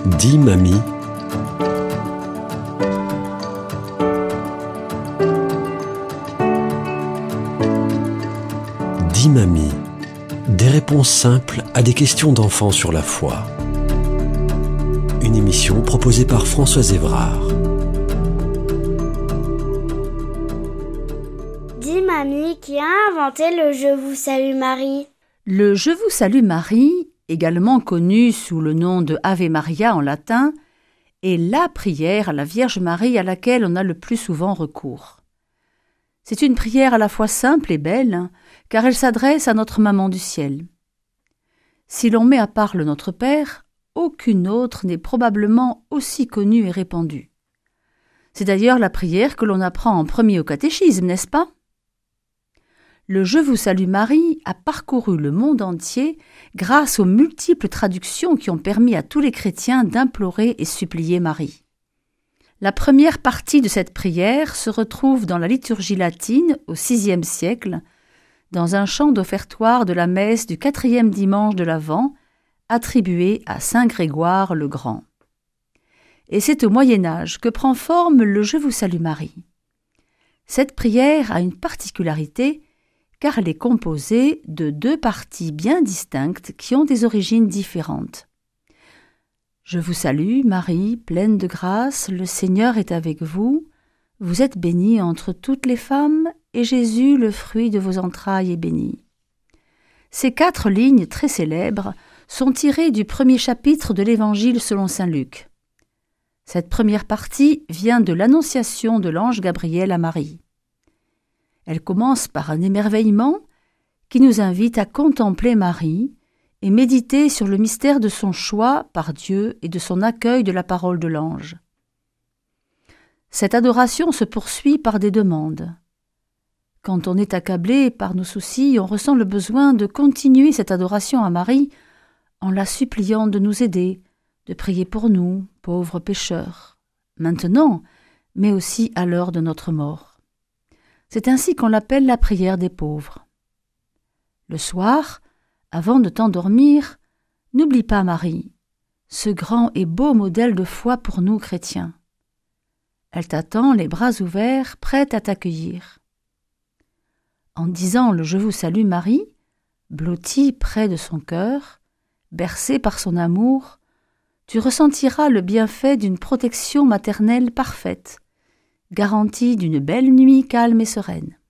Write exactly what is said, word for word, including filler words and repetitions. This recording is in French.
Dis mamie. Dis mamie. Des réponses simples à des questions d'enfants sur la foi. Une émission proposée par Françoise Évrard. Dis mamie, qui a inventé le « Je vous salue Marie » ? Le « Je vous salue Marie », également connu sous le nom de Ave Maria en latin, est la prière à la Vierge Marie à laquelle on a le plus souvent recours. C'est une prière à la fois simple et belle, car elle s'adresse à notre Maman du ciel. Si l'on met à part le Notre Père, aucune autre n'est probablement aussi connue et répandue. C'est d'ailleurs la prière que l'on apprend en premier au catéchisme, n'est-ce pas ? Le « Je vous salue Marie » a parcouru le monde entier grâce aux multiples traductions qui ont permis à tous les chrétiens d'implorer et supplier Marie. La première partie de cette prière se retrouve dans la liturgie latine au sixième siècle, dans un chant d'offertoire de la messe du quatrième dimanche de l'Avent, attribué à saint Grégoire le Grand. Et c'est au Moyen-Âge que prend forme le « Je vous salue Marie ». Cette prière a une particularité, car elle est composée de deux parties bien distinctes qui ont des origines différentes. Je vous salue, Marie, pleine de grâce, le Seigneur est avec vous. Vous êtes bénie entre toutes les femmes, et Jésus, le fruit de vos entrailles, est béni. Ces quatre lignes très célèbres sont tirées du premier chapitre de l'Évangile selon saint Luc. Cette première partie vient de l'annonciation de l'ange Gabriel à Marie. Elle commence par un émerveillement qui nous invite à contempler Marie et méditer sur le mystère de son choix par Dieu et de son accueil de la parole de l'ange. Cette adoration se poursuit par des demandes. Quand on est accablé par nos soucis, on ressent le besoin de continuer cette adoration à Marie en la suppliant de nous aider, de prier pour nous, pauvres pécheurs, maintenant, mais aussi à l'heure de notre mort. C'est ainsi qu'on l'appelle la prière des pauvres. Le soir, avant de t'endormir, n'oublie pas Marie, ce grand et beau modèle de foi pour nous chrétiens. Elle t'attend les bras ouverts, prête à t'accueillir. En disant le « Je vous salue Marie », blotti près de son cœur, bercé par son amour, tu ressentiras le bienfait d'une protection maternelle parfaite, garantie d'une belle nuit calme et sereine.